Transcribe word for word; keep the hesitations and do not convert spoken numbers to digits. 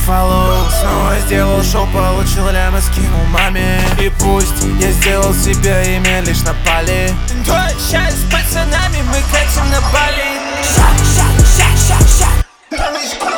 фоллоу. Снова сделал шоу, получил лямы, скинул маме. И пусть я сделал себе имя лишь на Бали. Сейчас с пацанами мы катим на Бали. Шаг, шаг, шаг, шаг, шаг.